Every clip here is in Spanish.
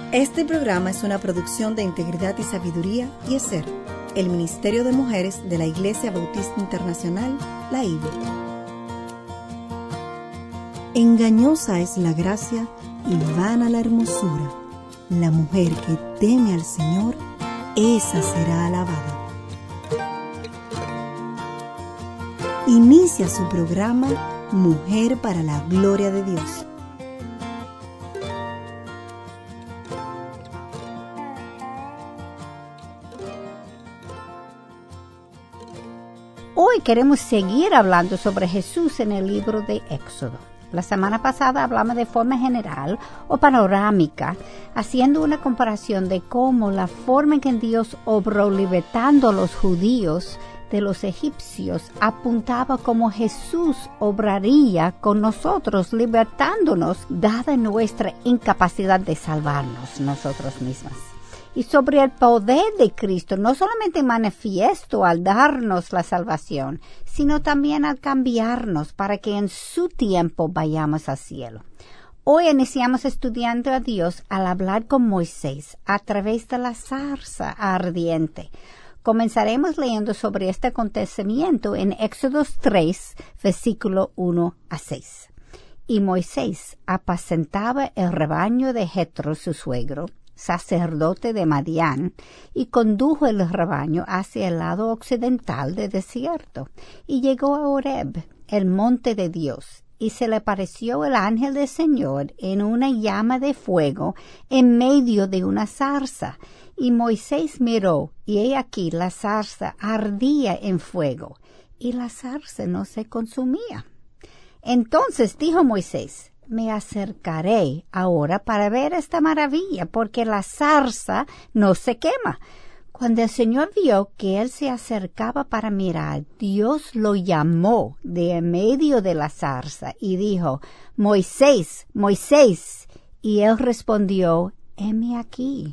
Este programa es una producción de Integridad y Sabiduría y ESER, el Ministerio de Mujeres de la Iglesia Bautista Internacional, la IBE. Engañosa es la gracia y vana la hermosura. La mujer que teme al Señor, esa será alabada. Inicia su programa Mujer para la Gloria de Dios. Hoy queremos seguir hablando sobre Jesús en el libro de Éxodo. La semana pasada hablamos de forma general o panorámica, haciendo una comparación de cómo la forma en que Dios obró libertando a los judíos de los egipcios apuntaba como Jesús obraría con nosotros, libertándonos, dada nuestra incapacidad de salvarnos nosotros mismos. Y sobre el poder de Cristo, no solamente manifiesto al darnos la salvación, sino también al cambiarnos para que en su tiempo vayamos al cielo. Hoy iniciamos estudiando a Dios al hablar con Moisés a través de la zarza ardiente. Comenzaremos leyendo sobre este acontecimiento en Éxodo 3, versículo 1 a 6. Y Moisés apacentaba el rebaño de Jetro, su suegro, sacerdote de Madián, y condujo el rebaño hacia el lado occidental del desierto, y llegó a Horeb, el monte de Dios, y se le apareció el ángel del Señor en una llama de fuego en medio de una zarza, y Moisés miró, y he aquí la zarza ardía en fuego, y la zarza no se consumía. Entonces dijo Moisés: me acercaré ahora para ver esta maravilla, porque la zarza no se quema. Cuando el Señor vio que él se acercaba para mirar, Dios lo llamó de en medio de la zarza y dijo: Moisés, Moisés. Y él respondió: heme aquí.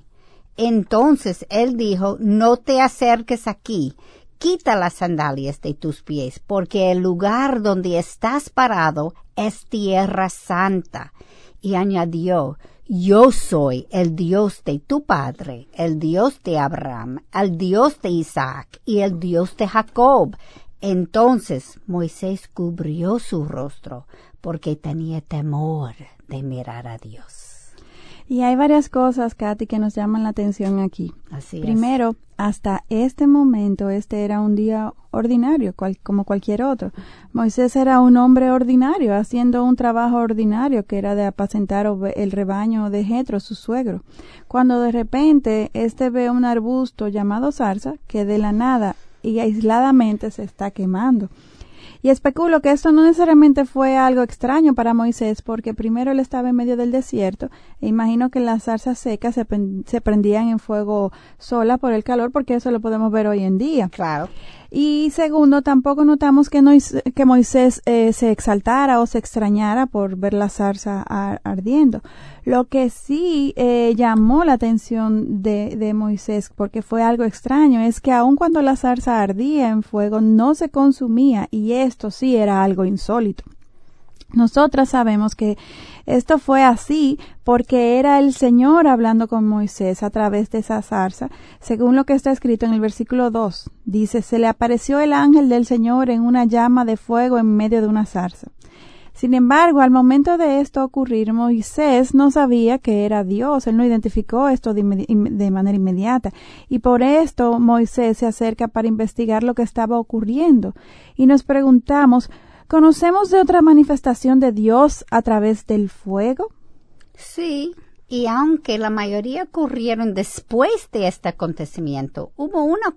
Entonces él dijo: no te acerques aquí. Quita las sandalias de tus pies, porque el lugar donde estás parado es tierra santa. Y añadió: yo soy el Dios de tu padre, el Dios de Abraham, el Dios de Isaac y el Dios de Jacob. Entonces Moisés cubrió su rostro, porque tenía temor de mirar a Dios. Y hay varias cosas, Katy, que nos llaman la atención aquí. Así Primero, es. hasta este momento, este era un día ordinario, como cualquier otro. Moisés era un hombre ordinario, haciendo un trabajo ordinario, que era de apacentar el rebaño de Jetro, su suegro. Cuando de repente, ve un arbusto llamado zarza, que de la nada y aisladamente se está quemando. Y especulo que esto no necesariamente fue algo extraño para Moisés, porque primero él estaba en medio del desierto, e imagino que las zarzas secas se prendían en fuego sola por el calor, porque eso lo podemos ver hoy en día. Claro. Y segundo, tampoco notamos que Moisés se exaltara o se extrañara por ver la zarza ardiendo. Lo que sí llamó la atención de Moisés, porque fue algo extraño, es que aun cuando la zarza ardía en fuego, no se consumía, y esto sí era algo insólito. Nosotras sabemos que esto fue así porque era el Señor hablando con Moisés a través de esa zarza, según lo que está escrito en el versículo 2. Dice: se le apareció el ángel del Señor en una llama de fuego en medio de una zarza. Sin embargo, al momento de esto ocurrir, Moisés no sabía que era Dios. Él no identificó esto de manera inmediata. Y por esto Moisés se acerca para investigar lo que estaba ocurriendo. Y nos preguntamos: ¿conocemos de otra manifestación de Dios a través del fuego? Sí, y aunque la mayoría ocurrieron después de este acontecimiento, hubo una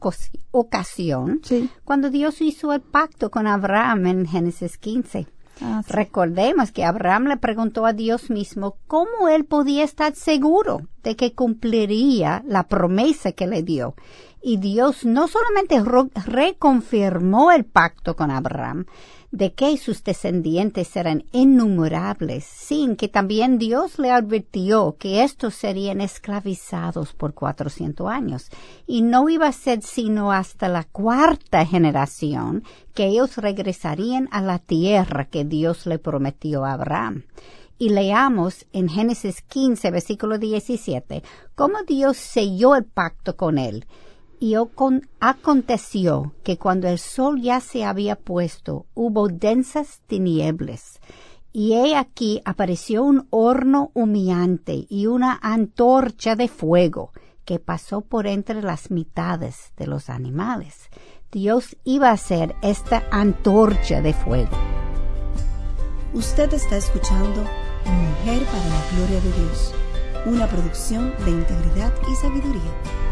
ocasión cuando Dios hizo el pacto con Abraham en Génesis 15. Sí. Recordemos que Abraham le preguntó a Dios mismo cómo él podía estar seguro de que cumpliría la promesa que le dio. Y Dios no solamente reconfirmó el pacto con Abraham, de que sus descendientes eran innumerables, sin que también Dios le advirtió que estos serían esclavizados por 400 años, y no iba a ser sino hasta la cuarta generación que ellos regresarían a la tierra que Dios le prometió a Abraham. Y leamos en Génesis 15, versículo 17, cómo Dios selló el pacto con él. Y aconteció que cuando el sol ya se había puesto, hubo densas tinieblas. Y he aquí apareció un horno humeante y una antorcha de fuego que pasó por entre las mitades de los animales. Dios iba a hacer esta antorcha de fuego. Usted está escuchando Mujer para la Gloria de Dios, una producción de Integridad y Sabiduría.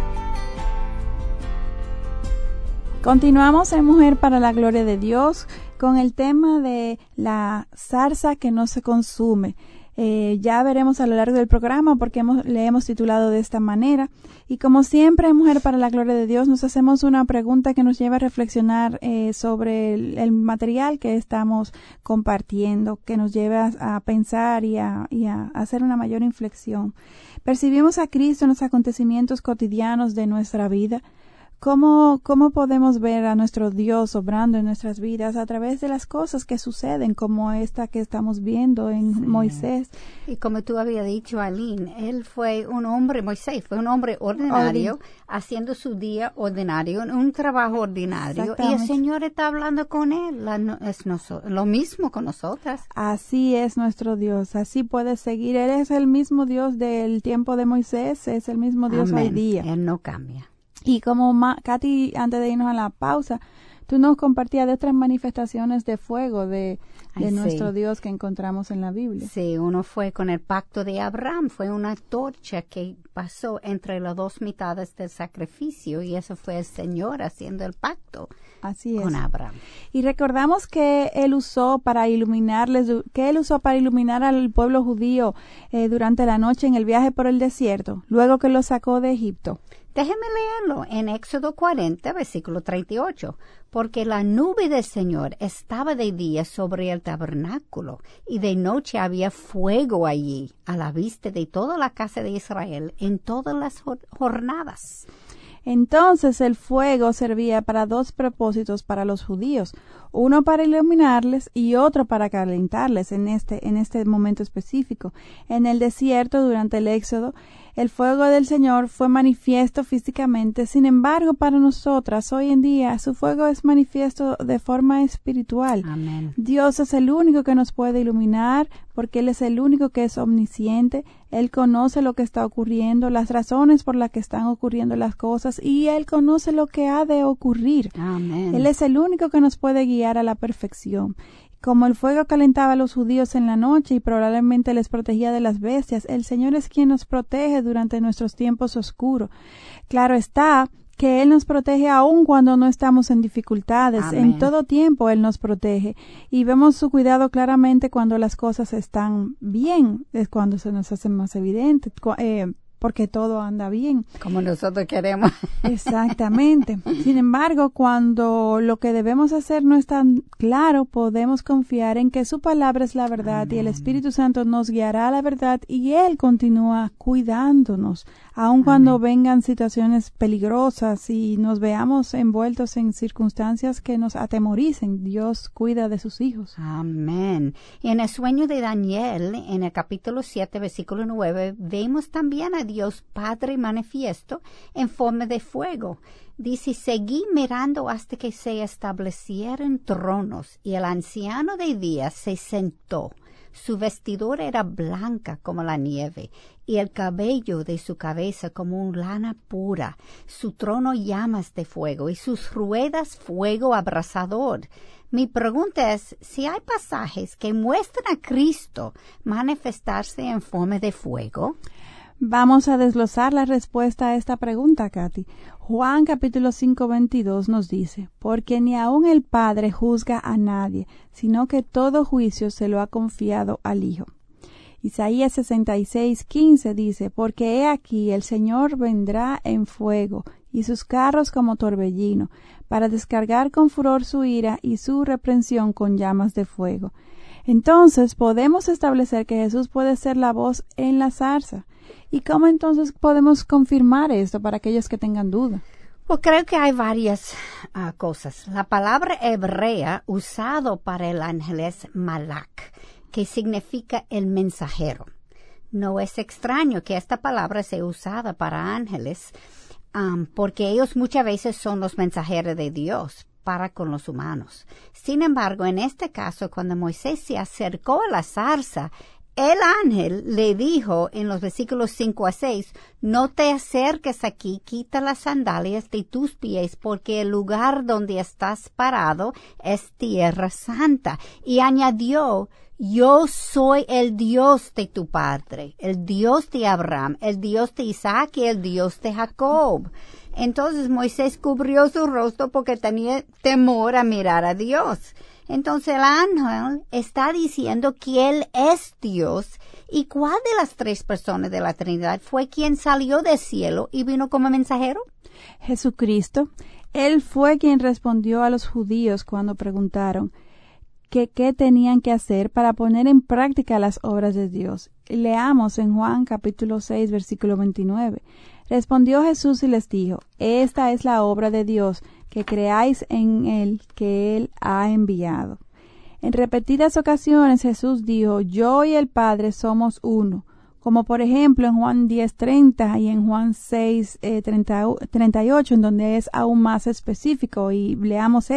Continuamos en Mujer para la Gloria de Dios con el tema de la zarza que no se consume. Ya veremos a lo largo del programa porque le hemos titulado de esta manera. Y como siempre en Mujer para la Gloria de Dios nos hacemos una pregunta que nos lleva a reflexionar sobre el material que estamos compartiendo, que nos lleva a pensar y a hacer una mayor inflexión. ¿Percibimos a Cristo en los acontecimientos cotidianos de nuestra vida? ¿Cómo podemos ver a nuestro Dios obrando en nuestras vidas a través de las cosas que suceden, como esta que estamos viendo en Moisés? Y como tú habías dicho, Aline, él fue un hombre, Moisés fue un hombre ordinario, haciendo su día ordinario, un trabajo ordinario, y el Señor está hablando con él. Lo mismo con nosotras. Así es nuestro Dios, así puede seguir. Él es el mismo Dios del tiempo de Moisés, es el mismo Dios hoy día. Él no cambia. Y como Katy, antes de irnos a la pausa, tú nos compartías de otras manifestaciones de fuego de nuestro Dios que encontramos en la Biblia. Sí, uno fue con el pacto de Abraham, fue una antorcha que pasó entre las dos mitades del sacrificio y eso fue el Señor haciendo el pacto. Así es. Con Abraham. Y recordamos que él usó para iluminar al pueblo judío durante la noche en el viaje por el desierto, luego que lo sacó de Egipto. Déjeme leerlo en Éxodo 40, versículo 38. Porque la nube del Señor estaba de día sobre el tabernáculo, y de noche había fuego allí, a la vista de toda la casa de Israel, en todas las jornadas. Entonces el fuego servía para dos propósitos para los judíos, uno para iluminarles y otro para calentarles en este momento específico. En el desierto, durante el Éxodo, el fuego del Señor fue manifiesto físicamente. Sin embargo, para nosotras hoy en día, su fuego es manifiesto de forma espiritual. Amén. Dios es el único que nos puede iluminar, porque Él es el único que es omnisciente. Él conoce lo que está ocurriendo, las razones por las que están ocurriendo las cosas, y Él conoce lo que ha de ocurrir. Amén. Él es el único que nos puede guiar a la perfección. Como el fuego calentaba a los judíos en la noche y probablemente les protegía de las bestias, el Señor es quien nos protege durante nuestros tiempos oscuros. Claro está que Él nos protege aun cuando no estamos en dificultades. Amén. En todo tiempo Él nos protege. Y vemos su cuidado claramente cuando las cosas están bien, es cuando se nos hacen más evidentes, porque todo anda bien. Como nosotros queremos. Exactamente. Sin embargo, cuando lo que debemos hacer no es tan claro, podemos confiar en que su palabra es la verdad. Amén. Y el Espíritu Santo nos guiará a la verdad y Él continúa cuidándonos, aun cuando vengan situaciones peligrosas y nos veamos envueltos en circunstancias que nos atemoricen. Dios cuida de sus hijos. Amén. Y en el sueño de Daniel, en el capítulo 7, versículo 9, vemos también a Dios Padre manifiesto en forma de fuego. Dice, seguí mirando hasta que se establecieran tronos, y el anciano de día se sentó. Su vestidura era blanca como la nieve, y el cabello de su cabeza como una lana pura. Su trono llamas de fuego, y sus ruedas fuego abrasador. Mi pregunta es, si hay pasajes que muestran a Cristo manifestarse en forma de fuego. Vamos a desglosar la respuesta a esta pregunta, Katy. Juan capítulo 5, 22 nos dice, porque ni aun el Padre juzga a nadie, sino que todo juicio se lo ha confiado al Hijo. Isaías 66, 15 dice, porque he aquí el Señor vendrá en fuego, y sus carros como torbellino, para descargar con furor su ira y su reprensión con llamas de fuego. Entonces podemos establecer que Jesús puede ser la voz en la zarza. ¿Y cómo entonces podemos confirmar esto para aquellos que tengan duda? Pues creo que hay varias cosas. La palabra hebrea usado para el ángel es malak, que significa el mensajero. No es extraño que esta palabra sea usada para ángeles, porque ellos muchas veces son los mensajeros de Dios para con los humanos. Sin embargo, en este caso, cuando Moisés se acercó a la zarza, el ángel le dijo en los versículos 5 a 6, no te acerques aquí, quita las sandalias de tus pies, porque el lugar donde estás parado es tierra santa. Y añadió, yo soy el Dios de tu padre, el Dios de Abraham, el Dios de Isaac y el Dios de Jacob. Entonces Moisés cubrió su rostro porque tenía temor a mirar a Dios. Entonces el ángel está diciendo que él es Dios. ¿Y cuál de las tres personas de la Trinidad fue quien salió del cielo y vino como mensajero? Jesucristo. Él fue quien respondió a los judíos cuando preguntaron que qué tenían que hacer para poner en práctica las obras de Dios. Leamos en Juan capítulo 6, versículo 29. Respondió Jesús y les dijo, esta es la obra de Dios, que creáis en Él que Él ha enviado. En repetidas ocasiones Jesús dijo, yo y el Padre somos uno, como por ejemplo en Juan 10:30 y en Juan 6:38, en donde es aún más específico, y leamos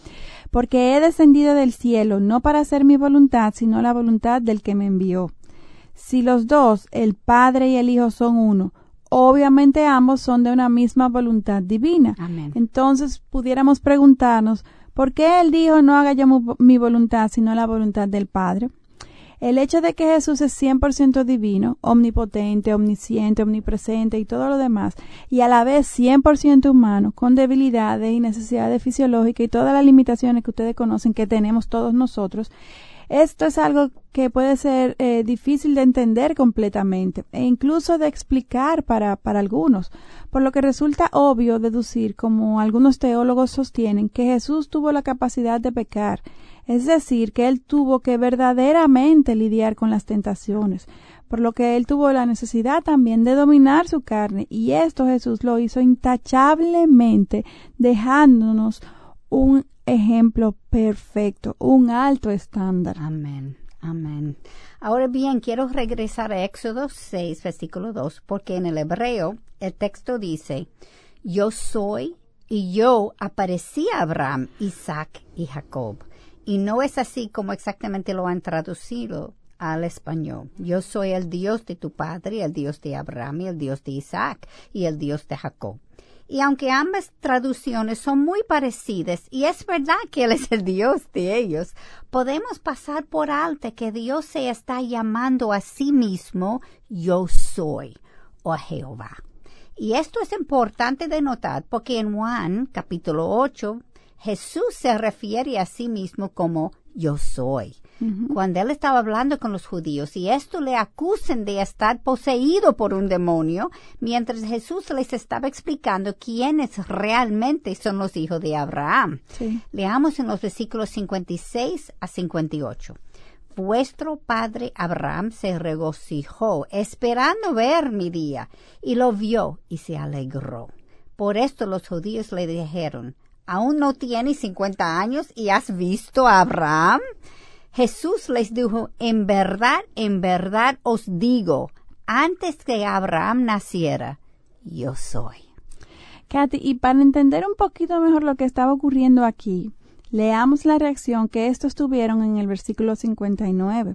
porque he descendido del cielo no para hacer mi voluntad, sino la voluntad del que me envió. Si los dos, el Padre y el Hijo, son uno, obviamente ambos son de una misma voluntad divina. Amén. Entonces pudiéramos preguntarnos, ¿por qué Él dijo no haga yo mi voluntad sino la voluntad del Padre? El hecho de que Jesús es 100% divino, omnipotente, omnisciente, omnipresente y todo lo demás, y a la vez 100% humano, con debilidades y necesidades fisiológicas y todas las limitaciones que ustedes conocen que tenemos todos nosotros, esto es algo que puede ser difícil de entender completamente e incluso de explicar para algunos, por lo que resulta obvio deducir, como algunos teólogos sostienen, que Jesús tuvo la capacidad de pecar, es decir, que Él tuvo que verdaderamente lidiar con las tentaciones, por lo que Él tuvo la necesidad también de dominar su carne, y esto Jesús lo hizo intachablemente, dejándonos un ejemplo perfecto, un alto estándar. Amén, amén. Ahora bien, quiero regresar a Éxodo 6, versículo 2, porque en el hebreo el texto dice, yo soy y yo aparecí a Abraham, Isaac y Jacob. Y no es así como exactamente lo han traducido al español. Yo soy el Dios de tu padre, el Dios de Abraham, y el Dios de Isaac y el Dios de Jacob. Y aunque ambas traducciones son muy parecidas, y es verdad que Él es el Dios de ellos, podemos pasar por alto que Dios se está llamando a sí mismo yo soy, o Jehová. Y esto es importante de notar porque en Juan capítulo 8, Jesús se refiere a sí mismo como yo soy. Cuando Él estaba hablando con los judíos y esto le acusan de estar poseído por un demonio, mientras Jesús les estaba explicando quiénes realmente son los hijos de Abraham. Sí. Leamos en los versículos 56 a 58. Vuestro padre Abraham se regocijó, esperando ver mi día, y lo vio y se alegró. Por esto los judíos le dijeron, ¿aún no tienes 50 años y has visto a Abraham? Jesús les dijo, en verdad os digo, antes que Abraham naciera, yo soy. Katy, y para entender un poquito mejor lo que estaba ocurriendo aquí, leamos la reacción que estos tuvieron en el versículo 59.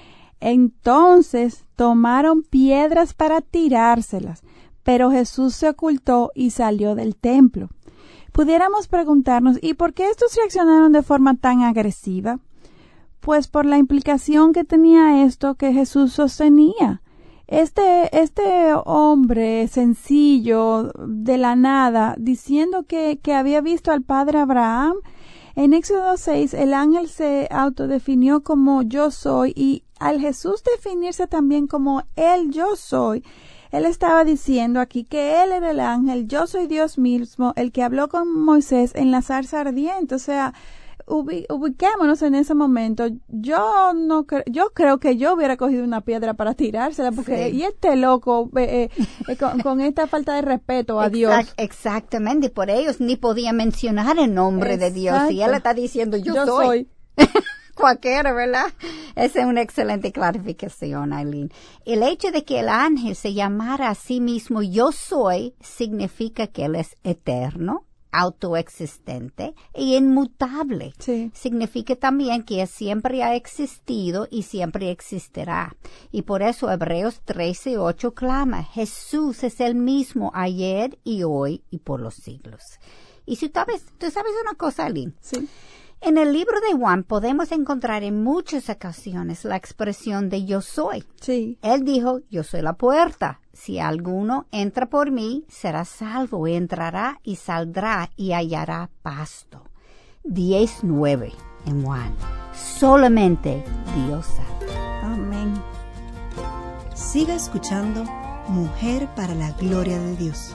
Entonces tomaron piedras para tirárselas, pero Jesús se ocultó y salió del templo. Pudiéramos preguntarnos, ¿y por qué estos reaccionaron de forma tan agresiva? Pues por la implicación que tenía esto que Jesús sostenía. Este hombre sencillo, de la nada, diciendo que había visto al padre Abraham. En Éxodo 6, el ángel se autodefinió como yo soy, y al Jesús definirse también como el yo soy, Él estaba diciendo aquí que Él era el ángel, yo soy Dios mismo, el que habló con Moisés en la zarza ardiente. O sea, ubiquémonos en ese momento. Yo creo que yo hubiera cogido una piedra para tirársela, porque sí. Y este loco con esta falta de respeto a Dios. Exactamente, por ellos ni podía mencionar el nombre de Dios, y Él está diciendo yo soy. cualquiera, ¿verdad? Esa es una excelente clarificación, Aileen. El hecho de que el ángel se llamara a sí mismo Yo Soy significa que él es eterno, autoexistente e inmutable. Sí. Significa también que siempre ha existido y siempre existirá. Y por eso Hebreos 13:8 clama, Jesús es el mismo ayer y hoy y por los siglos. Y si tú sabes una cosa, Aileen. Sí. En el libro de Juan podemos encontrar en muchas ocasiones la expresión de yo soy. Sí. Él dijo, yo soy la puerta. Si alguno entra por mí, será salvo, entrará y saldrá y hallará pasto. 10:9 en Juan. Solamente Dios sabe. Amén. Siga escuchando Mujer para la Gloria de Dios.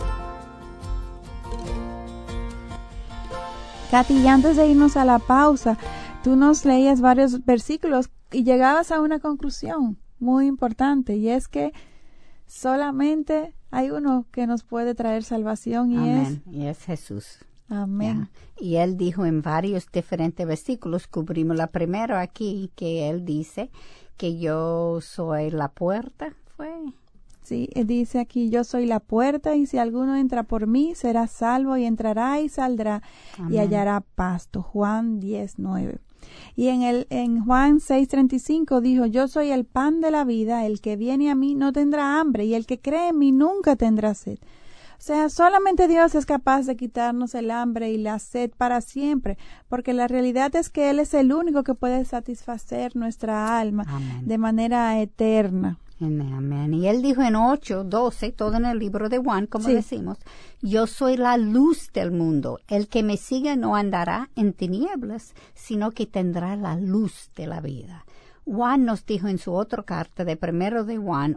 Katy, y antes de irnos a la pausa, tú nos leías varios versículos y llegabas a una conclusión muy importante, y es que solamente hay uno que nos puede traer salvación, y Amén. Y es Jesús. Amén. Yeah. Y él dijo en varios diferentes versículos, cubrimos la primera aquí, que él dice que yo soy la puerta, fue... Sí, dice aquí, yo soy la puerta, y si alguno entra por mí, será salvo, y entrará y saldrá. Amén. Y hallará pasto. Juan 10:9. Y en Juan 6:35 dijo, yo soy el pan de la vida, el que viene a mí no tendrá hambre, y el que cree en mí nunca tendrá sed. O sea, solamente Dios es capaz de quitarnos el hambre y la sed para siempre, porque la realidad es que Él es el único que puede satisfacer nuestra alma. Amén. De manera eterna. Amén. Y él dijo en 8:12, todo en el libro de Juan, como decimos, yo soy la luz del mundo. El que me sigue no andará en tinieblas, sino que tendrá la luz de la vida. Juan nos dijo en su otra carta de 1 de Juan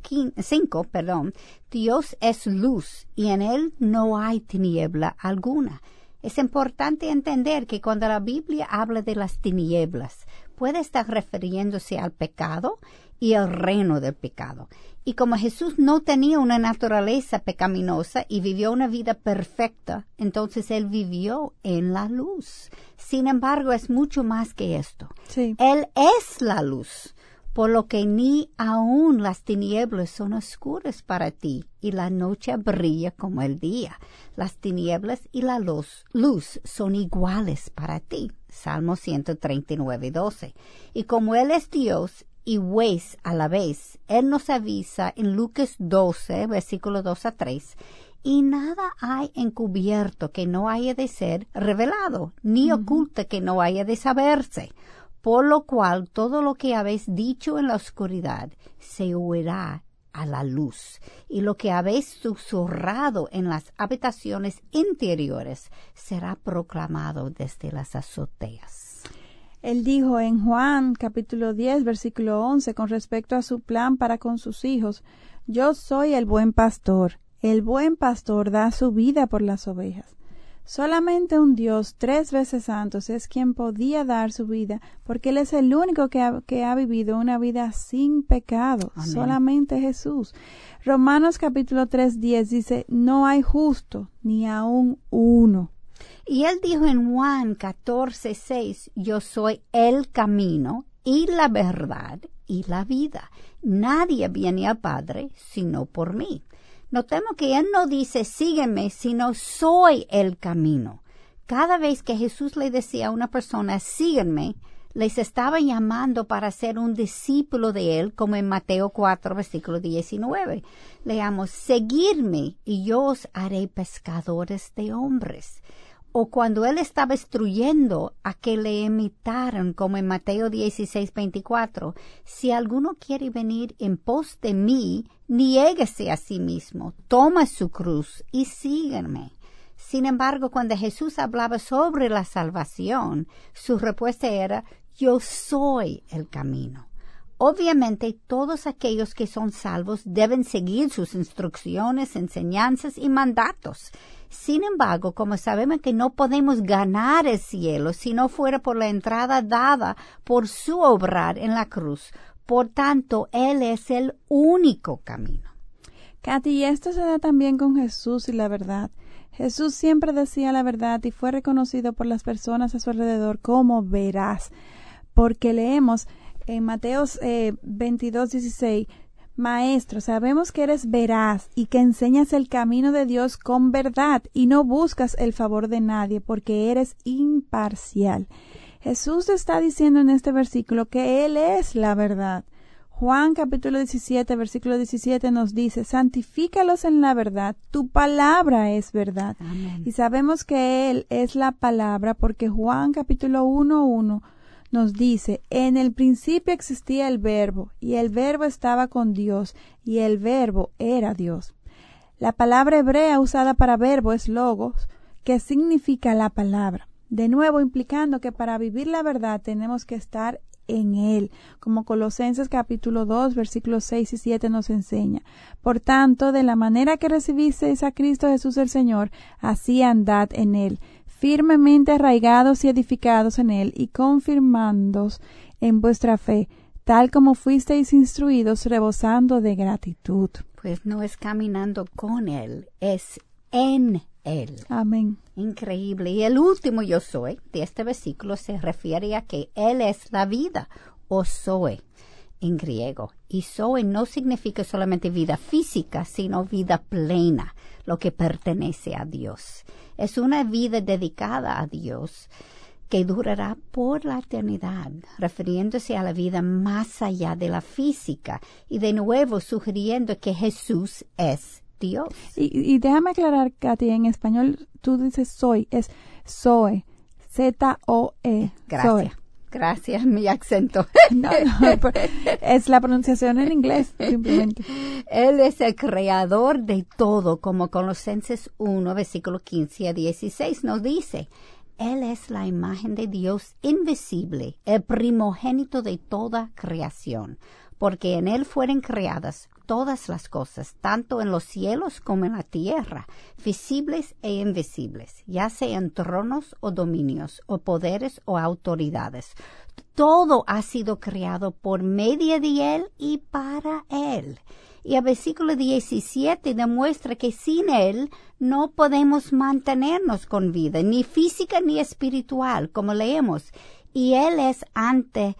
1:5, Dios es luz y en él no hay tiniebla alguna. Es importante entender que cuando la Biblia habla de las tinieblas, puede estar refiriéndose al pecado y el reino del pecado. Y como Jesús no tenía una naturaleza pecaminosa y vivió una vida perfecta, entonces él vivió en la luz. Sin embargo, es mucho más que esto. Sí. Él es la luz, por lo que ni aún las tinieblas son oscuras para ti, y la noche brilla como el día. Las tinieblas y la luz son iguales para ti. Salmo 139:12. Y como Él es Dios y juez a la vez, Él nos avisa en Lucas 12, versículo 2-3, y nada hay encubierto que no haya de ser revelado, ni oculto que no haya de saberse. Por lo cual todo lo que habéis dicho en la oscuridad se oirá a la luz, y lo que habéis susurrado en las habitaciones interiores será proclamado desde las azoteas. Él dijo en Juan capítulo 10, versículo 11, con respecto a su plan para con sus hijos, yo soy el buen pastor da su vida por las ovejas. Solamente un Dios 3 veces santo es quien podía dar su vida, porque Él es el único que ha vivido una vida sin pecado. Amén. Solamente Jesús. Romanos capítulo 3:10 dice, no hay justo, ni aun uno. Y Él dijo en Juan 14:6, yo soy el camino y la verdad y la vida. Nadie viene al Padre sino por mí. Notemos que Él no dice, sígueme, sino soy el camino. Cada vez que Jesús le decía a una persona, sígueme, les estaba llamando para ser un discípulo de Él, como en Mateo 4, versículo 19. Leamos, seguidme y yo os haré pescadores de hombres. O cuando Él estaba instruyendo a que le imitaran, como en Mateo 16:24, si alguno quiere venir en pos de mí, niéguese a sí mismo, toma su cruz y sígueme. Sin embargo, cuando Jesús hablaba sobre la salvación, su respuesta era, yo soy el camino. Obviamente, todos aquellos que son salvos deben seguir sus instrucciones, enseñanzas y mandatos. Sin embargo, como sabemos que no podemos ganar el cielo si no fuera por la entrada dada por su obrar en la cruz, por tanto, Él es el único camino. Katy, y esto se da también con Jesús y la verdad. Jesús siempre decía la verdad y fue reconocido por las personas a su alrededor como veraz. porque leemos en Mateos 22:16, Maestro, sabemos que eres veraz y que enseñas el camino de Dios con verdad y no buscas el favor de nadie porque eres imparcial. Jesús está diciendo en este versículo que Él es la verdad. Juan capítulo 17, versículo 17 nos dice, santifícalos en la verdad, tu palabra es verdad. Amén. Y sabemos que Él es la palabra porque Juan capítulo 1:1 nos dice, en el principio existía el verbo, y el verbo estaba con Dios, y el verbo era Dios. La palabra hebrea usada para verbo es logos, que significa la palabra. De nuevo, implicando que para vivir la verdad tenemos que estar en Él, como Colosenses capítulo 2, versículos 6 y 7 nos enseña. Por tanto, de la manera que recibisteis a Cristo Jesús el Señor, así andad en Él, firmemente arraigados y edificados en Él, y confirmándoos en vuestra fe, tal como fuisteis instruidos, rebosando de gratitud. Pues no es caminando con Él, es en Él. Amén. Increíble. Y el último yo soy de este versículo se refiere a que Él es la vida, o zoe en griego. Y zoe no significa solamente vida física, sino vida plena, lo que pertenece a Dios. Es una vida dedicada a Dios que durará por la eternidad, refiriéndose a la vida más allá de la física y de nuevo sugiriendo que Jesús es Dios. Y déjame aclarar, Katy, en español tú dices soy, es Zoe, Z-O-E. Gracias. Zoe. Gracias, mi acento. No, es la pronunciación en inglés, simplemente. Él es el creador de todo, como Colosenses 1, versículo 15 a 16 nos dice. Él es la imagen de Dios invisible, el primogénito de toda creación, porque en Él fueron creadas todas las cosas, tanto en los cielos como en la tierra, visibles e invisibles, ya sean tronos o dominios, o poderes o autoridades. Todo ha sido creado por medio de Él y para Él. Y el versículo 17 demuestra que sin Él no podemos mantenernos con vida, ni física ni espiritual, como leemos. Y Él es ante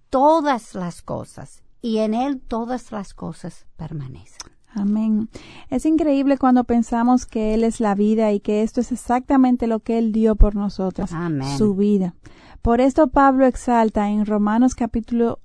todas las cosas, y en Él todas las cosas permanecen. Amén. Es increíble cuando pensamos que Él es la vida y que esto es exactamente lo que Él dio por nosotros, Amén. Su vida. Por esto Pablo exalta en Romanos capítulo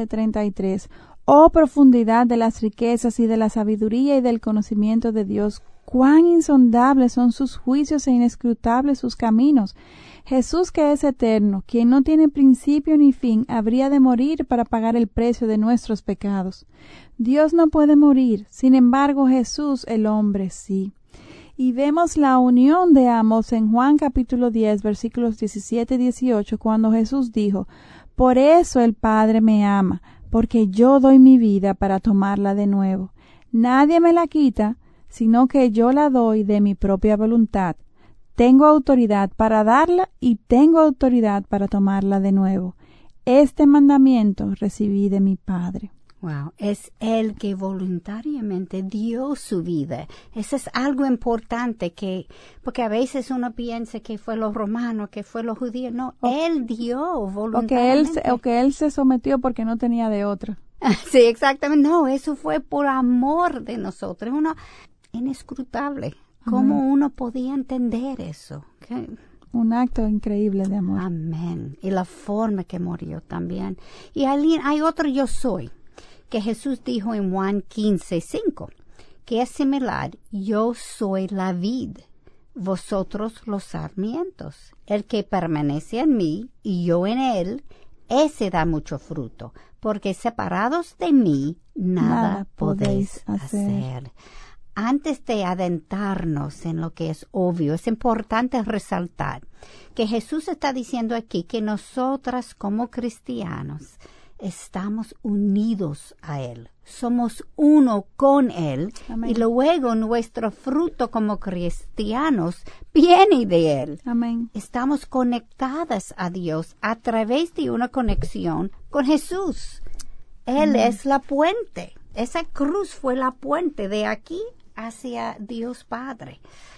11:33, oh profundidad de las riquezas y de la sabiduría y del conocimiento de Dios, cuán insondables son sus juicios e inescrutables sus caminos. Jesús, que es eterno, quien no tiene principio ni fin, habría de morir para pagar el precio de nuestros pecados. Dios no puede morir, sin embargo Jesús, el hombre, sí. Y vemos la unión de ambos en Juan capítulo 10, versículos 17 y 18, cuando Jesús dijo, por eso el Padre me ama, porque yo doy mi vida para tomarla de nuevo. Nadie me la quita, sino que yo la doy de mi propia voluntad. Tengo autoridad para darla y tengo autoridad para tomarla de nuevo. Este mandamiento recibí de mi Padre. Wow, es Él que voluntariamente dio su vida. Eso es algo importante porque a veces uno piensa que fue los romanos, que fue los judíos. No, Él dio voluntariamente. O que él se sometió porque no tenía de otra. Sí, exactamente. No, eso fue por amor de nosotros. Uno inescrutable. ¿Cómo uno podía entender eso? ¿Qué? Un acto increíble de amor. Amén. Y la forma que murió también. Y hay otro yo soy, que Jesús dijo en Juan 15:5, que es similar. Yo soy la vid, vosotros los sarmientos. El que permanece en mí y yo en él, ese da mucho fruto, porque separados de mí nada podéis hacer. Antes de adentrarnos en lo que es obvio, es importante resaltar que Jesús está diciendo aquí que nosotras como cristianos estamos unidos a Él. Somos uno con Él. Amén. Y luego nuestro fruto como cristianos viene de Él. Amén. Estamos conectadas a Dios a través de una conexión con Jesús. Él es la puente. Esa cruz fue la puente de aquí hacia Dios Padre.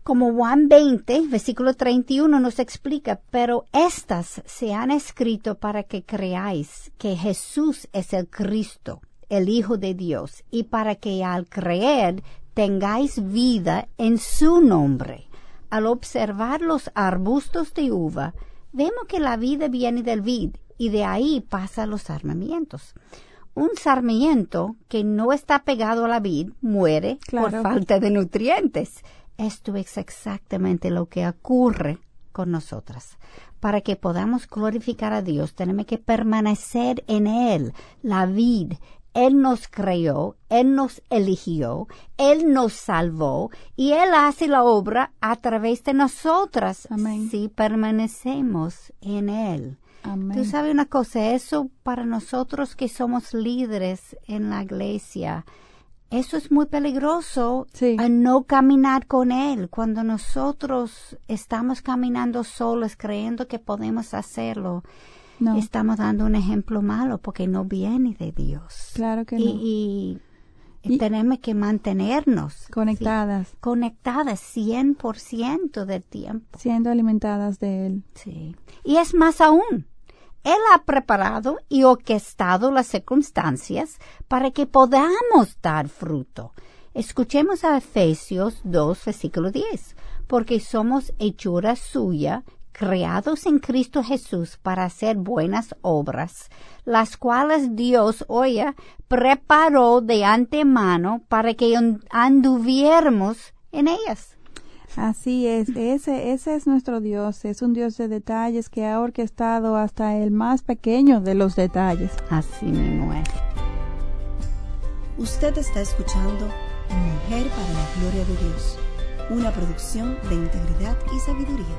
Como Juan 20, versículo 31 nos explica, pero estas se han escrito para que creáis que Jesús es el Cristo, el Hijo de Dios, y para que al creer tengáis vida en su nombre. Al observar los arbustos de uva, vemos que la vida viene del vid y de ahí pasa a los sarmientos. Un sarmiento que no está pegado a la vid muere por falta de nutrientes. Esto es exactamente lo que ocurre con nosotras. Para que podamos glorificar a Dios, tenemos que permanecer en Él, la vid. Él nos creó, Él nos eligió, Él nos salvó y Él hace la obra a través de nosotras. Amén. Si permanecemos en Él. Amén. Tú sabes una cosa, eso para nosotros que somos líderes en la iglesia, eso es muy peligroso, Sí. a no caminar con Él. Cuando nosotros estamos caminando solos creyendo que podemos hacerlo, No. estamos dando un ejemplo malo porque no viene de Dios. Claro que no. Y tenemos que mantenernos Conectadas. sí, conectadas 100% del tiempo. Siendo alimentadas de Él. Sí. Y es más aún. Él ha preparado y orquestado las circunstancias para que podamos dar fruto. Escuchemos a Efesios 2, versículo 10. Porque somos hechura suya, creados en Cristo Jesús para hacer buenas obras, las cuales Dios, preparó de antemano para que anduviéramos en ellas. Así es, ese es nuestro Dios, es un Dios de detalles que ha orquestado hasta el más pequeño de los detalles. Así mismo es. Usted está escuchando Mujer para la Gloria de Dios, una producción de Integridad y Sabiduría.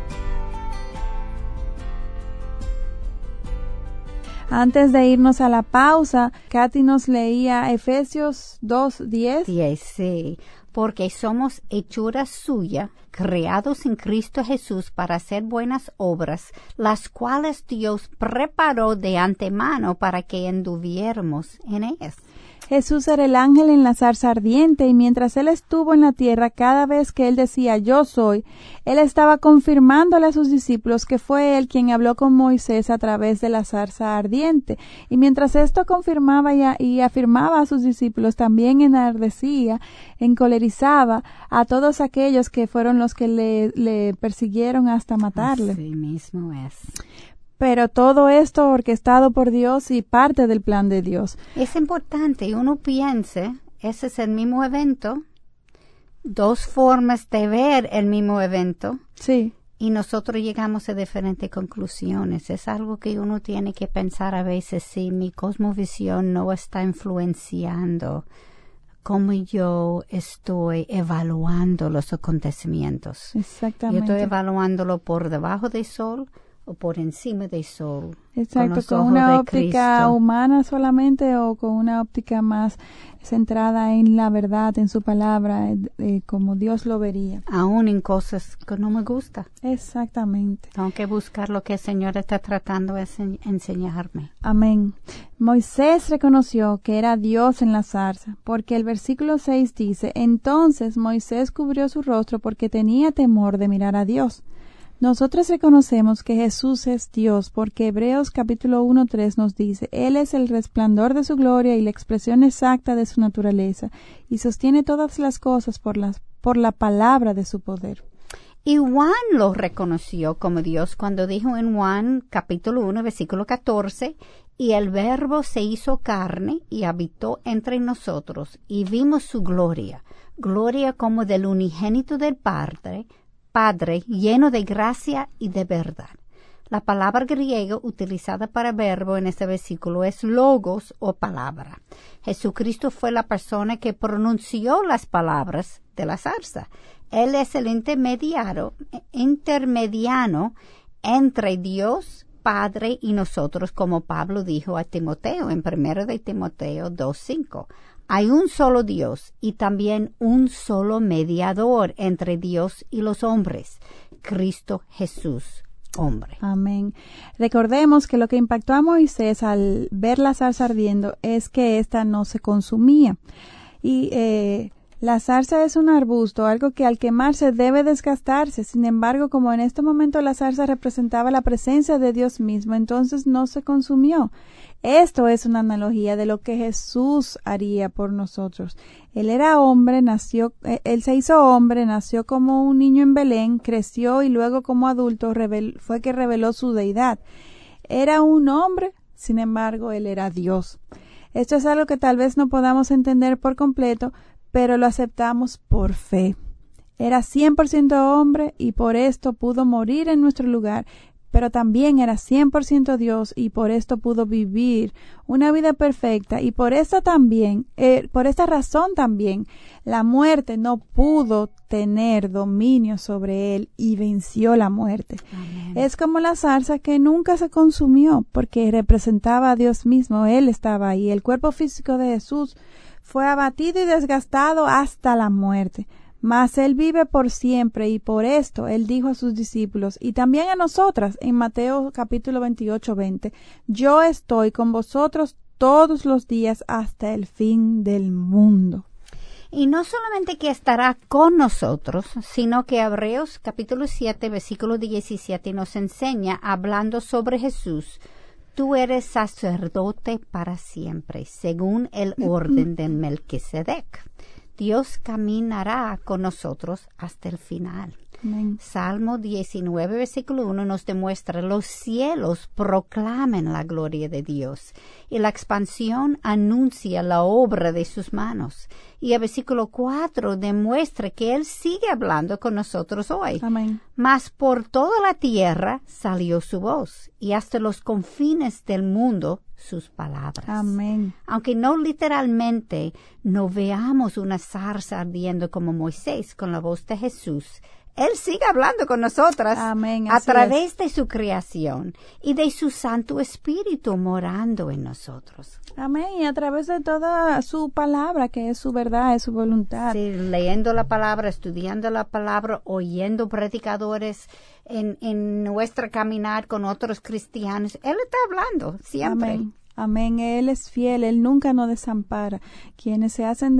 Antes de irnos a la pausa, Katy nos leía Efesios 2:10. Sí, porque somos hechura suya, creados en Cristo Jesús para hacer buenas obras, las cuales Dios preparó de antemano para que anduviéramos en ellas. Jesús era el ángel en la zarza ardiente y mientras él estuvo en la tierra, cada vez que él decía yo soy, él estaba confirmándole a sus discípulos que fue él quien habló con Moisés a través de la zarza ardiente. Y mientras esto confirmaba y afirmaba a sus discípulos, también enardecía, encolerizaba a todos aquellos que fueron los que le persiguieron hasta matarle. Así mismo es. Pero todo esto orquestado por Dios y parte del plan de Dios. Es importante, uno piense, ese es el mismo evento, dos formas de ver el mismo evento. Sí. Y nosotros llegamos a diferentes conclusiones. Es algo que uno tiene que pensar a veces si mi cosmovisión no está influenciando cómo yo estoy evaluando los acontecimientos. Exactamente. Yo estoy evaluándolo por debajo del sol o por encima del sol. Exacto, con una óptica humana solamente o con una óptica más centrada en la verdad, en su palabra, como Dios lo vería. Aún en cosas que no me gustan. Exactamente. Tengo que buscar lo que el Señor está tratando de enseñarme. Amén. Moisés reconoció que era Dios en la zarza, porque el versículo 6 dice, entonces Moisés cubrió su rostro porque tenía temor de mirar a Dios. Nosotros reconocemos que Jesús es Dios porque Hebreos capítulo 1:3 nos dice, Él es el resplandor de su gloria y la expresión exacta de su naturaleza y sostiene todas las cosas por la palabra de su poder. Y Juan lo reconoció como Dios cuando dijo en Juan capítulo 1 versículo 14, y el Verbo se hizo carne y habitó entre nosotros y vimos su gloria, gloria como del unigénito del Padre, lleno de gracia y de verdad. La palabra griega utilizada para verbo en este versículo es logos o palabra. Jesucristo fue la persona que pronunció las palabras de la zarza. Él es el intermediano entre Dios, Padre y nosotros, como Pablo dijo a Timoteo en 1 de Timoteo 2:5. Hay un solo Dios y también un solo mediador entre Dios y los hombres, Cristo Jesús, hombre. Amén. Recordemos que lo que impactó a Moisés al ver la zarza ardiendo es que ésta no se consumía. Y La zarza es un arbusto, algo que al quemarse debe desgastarse. Sin embargo, como en este momento la zarza representaba la presencia de Dios mismo, entonces no se consumió. Esto es una analogía de lo que Jesús haría por nosotros. Él era hombre, él se hizo hombre, nació como un niño en Belén, creció y luego como adulto fue que reveló su deidad. Era un hombre, sin embargo, él era Dios. Esto es algo que tal vez no podamos entender por completo, pero lo aceptamos por fe. Era 100% hombre y por esto pudo morir en nuestro lugar, pero también era 100% Dios y por esto pudo vivir una vida perfecta y por esta razón también, la muerte no pudo tener dominio sobre él y venció la muerte. Amén. Es como la zarza que nunca se consumió porque representaba a Dios mismo, él estaba ahí. El cuerpo físico de Jesús fue abatido y desgastado hasta la muerte, mas él vive por siempre y por esto él dijo a sus discípulos y también a nosotras en Mateo capítulo 28:20, yo estoy con vosotros todos los días hasta el fin del mundo. Y no solamente que estará con nosotros, sino que Hebreos capítulo 7 versículo 17 nos enseña hablando sobre Jesús. Tú eres sacerdote para siempre, según el orden de Melquisedec. Dios caminará con nosotros hasta el final. Amén. Salmo 19, versículo 1 nos demuestra: los cielos proclaman la gloria de Dios y la expansión anuncia la obra de sus manos. Y el versículo 4 demuestra que Él sigue hablando con nosotros hoy. Amén. Mas por toda la tierra salió su voz y hasta los confines del mundo sus palabras. Amén. Aunque no literalmente no veamos una zarza ardiendo como Moisés con la voz de Jesús, Él sigue hablando con nosotras. Amén, a así través de su creación y de su Santo Espíritu morando en nosotros. Amén. Y a través de toda su palabra, que es su verdad, es su voluntad. Sí, leyendo la palabra, estudiando la palabra, oyendo predicadores en nuestra caminar con otros cristianos. Él está hablando siempre. Amén. Amén. Él es fiel, Él nunca nos desampara. Quienes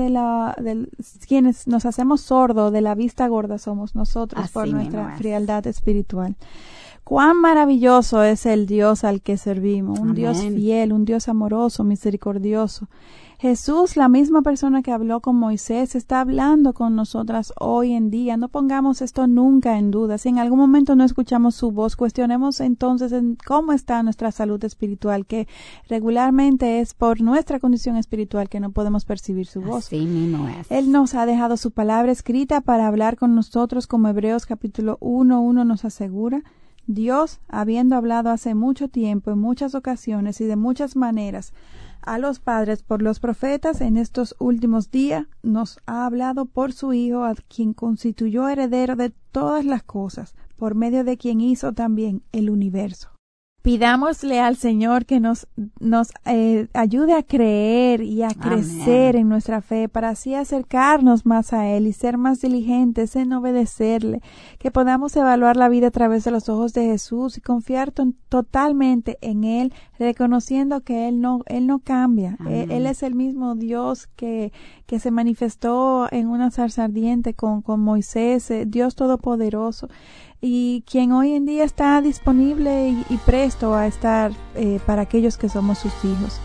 nos hacemos sordos de la vista gorda somos nosotros. Así por nuestra mismo es. frialdad espiritual. Cuán maravilloso es el Dios al que servimos, un Amén. Dios fiel, un Dios amoroso, misericordioso. Jesús, la misma persona que habló con Moisés, está hablando con nosotras hoy en día. No pongamos esto nunca en duda. Si en algún momento no escuchamos su voz, cuestionemos entonces en cómo está nuestra salud espiritual, que regularmente es por nuestra condición espiritual que no podemos percibir su voz. Así mismo es. Él nos ha dejado su palabra escrita para hablar con nosotros, como Hebreos capítulo 1:1 nos asegura. Dios, habiendo hablado hace mucho tiempo, en muchas ocasiones y de muchas maneras a los padres por los profetas, en estos últimos días nos ha hablado por su Hijo, a quien constituyó heredero de todas las cosas, por medio de quien hizo también el universo. Pidámosle al Señor que nos ayude a creer y a crecer en nuestra fe para así acercarnos más a Él y ser más diligentes en obedecerle, que podamos evaluar la vida a través de los ojos de Jesús y confiar totalmente en Él, reconociendo que Él no cambia. Él es el mismo Dios que se manifestó en una zarza ardiente con Moisés, Dios Todopoderoso, y quien hoy en día está disponible y presto a estar para aquellos que somos sus hijos.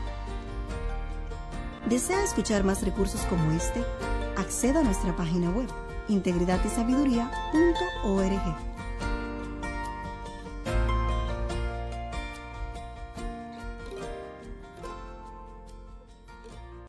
¿Desea escuchar más recursos como este? Acceda a nuestra página web integridadysabiduría.org.